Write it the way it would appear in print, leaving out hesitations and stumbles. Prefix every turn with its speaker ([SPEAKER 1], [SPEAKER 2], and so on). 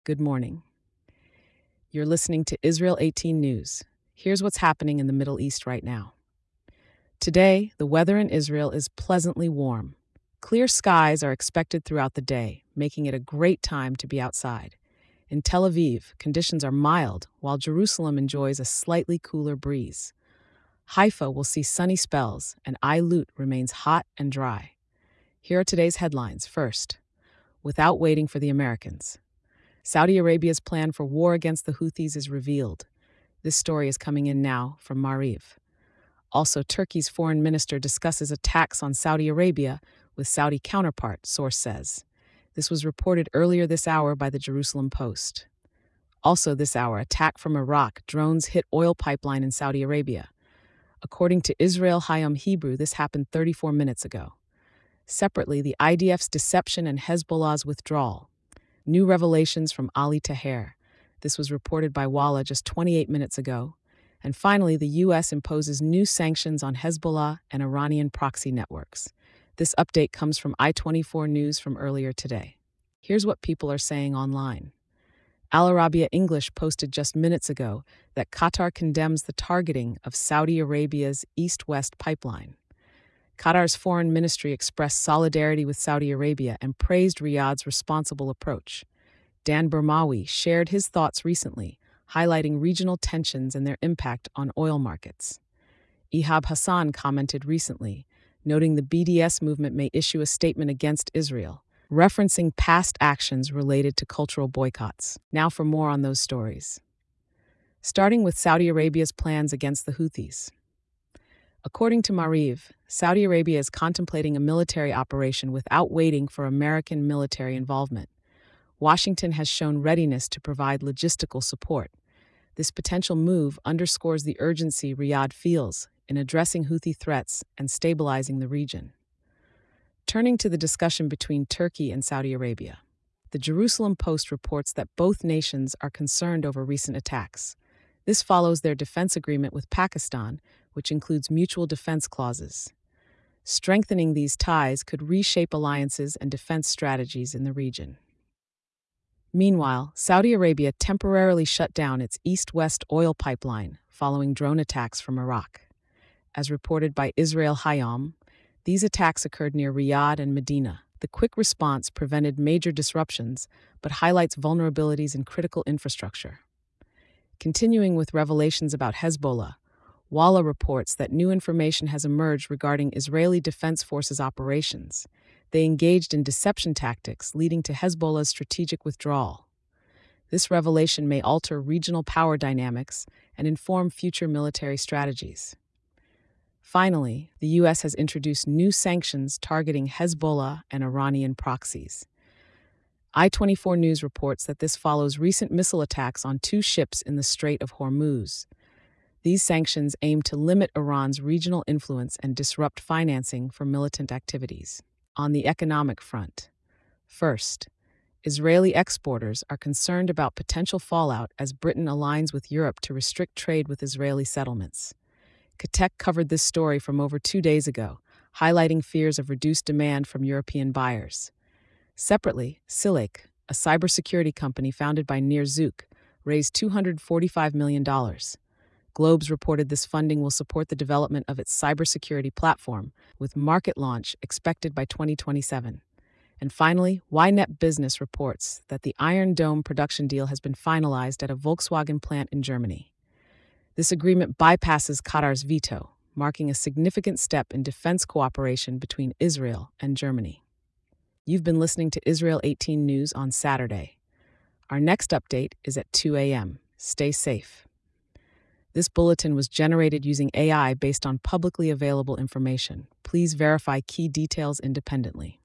[SPEAKER 1] Good morning. You're listening to Israel 18 News. Here's what's happening in the Middle East right now. Today, the weather in Israel is pleasantly warm. Clear skies are expected throughout the day, making it a great time to be outside. In Tel Aviv, conditions are mild, while Jerusalem enjoys a slightly cooler breeze. Haifa will see sunny spells, and Eilut remains hot and dry. Here are today's headlines. First, without waiting for the Americans. Saudi Arabia's plan for war against the Houthis is revealed. This story is coming in now from Maariv. Also, Turkey's foreign minister discusses attacks on Saudi Arabia with Saudi counterpart, source says. This was reported earlier this hour by the Jerusalem Post. Also this hour, attack from Iraq, drones hit oil pipeline in Saudi Arabia. According to Israel Hayom Hebrew, this happened 34 minutes ago. Separately, the IDF's deception and Hezbollah's withdrawal. New revelations from Ali Taher. This was reported by Walla just 28 minutes ago. And finally, the U.S. imposes new sanctions on Hezbollah and Iranian proxy networks. This update comes from I-24 News from earlier today. Here's what people are saying online. Al Arabiya English posted just minutes ago that Qatar condemns the targeting of Saudi Arabia's East-West pipeline. Qatar's foreign ministry expressed solidarity with Saudi Arabia and praised Riyadh's responsible approach. Dan Bermawi shared his thoughts recently, highlighting regional tensions and their impact on oil markets. Ihab Hassan commented recently, noting the BDS movement may issue a statement against Israel, referencing past actions related to cultural boycotts. Now for more on those stories. Starting with Saudi Arabia's plans against the Houthis. According to Maariv, Saudi Arabia is contemplating a military operation without waiting for American military involvement. Washington has shown readiness to provide logistical support. This potential move underscores the urgency Riyadh feels in addressing Houthi threats and stabilizing the region. Turning to the discussion between Turkey and Saudi Arabia. The Jerusalem Post reports that both nations are concerned over recent attacks. This follows their defense agreement with Pakistan, which includes mutual defense clauses. Strengthening these ties could reshape alliances and defense strategies in the region. Meanwhile, Saudi Arabia temporarily shut down its east-west oil pipeline following drone attacks from Iraq. As reported by Israel Hayom, these attacks occurred near Riyadh and Medina. The quick response prevented major disruptions, but highlights vulnerabilities in critical infrastructure. Continuing with revelations about Hezbollah, Walla reports that new information has emerged regarding Israeli Defense Forces operations. They engaged in deception tactics, leading to Hezbollah's strategic withdrawal. This revelation may alter regional power dynamics and inform future military strategies. Finally, the U.S. has introduced new sanctions targeting Hezbollah and Iranian proxies. I-24 News reports that this follows recent missile attacks on two ships in the Strait of Hormuz. These sanctions aim to limit Iran's regional influence and disrupt financing for militant activities. On the economic front. First, Israeli exporters are concerned about potential fallout as Britain aligns with Europe to restrict trade with Israeli settlements. Katek covered this story from over 2 days ago, highlighting fears of reduced demand from European buyers. Separately, Silek, a cybersecurity company founded by Nir Zook, raised $245 million. Globes reported this funding will support the development of its cybersecurity platform, with market launch expected by 2027. And finally, Ynet Business reports that the Iron Dome production deal has been finalized at a Volkswagen plant in Germany. This agreement bypasses Qatar's veto, marking a significant step in defense cooperation between Israel and Germany. You've been listening to Israel 18 News on Saturday. Our next update is at 2 a.m. Stay safe. This bulletin was generated using AI based on publicly available information. Please verify key details independently.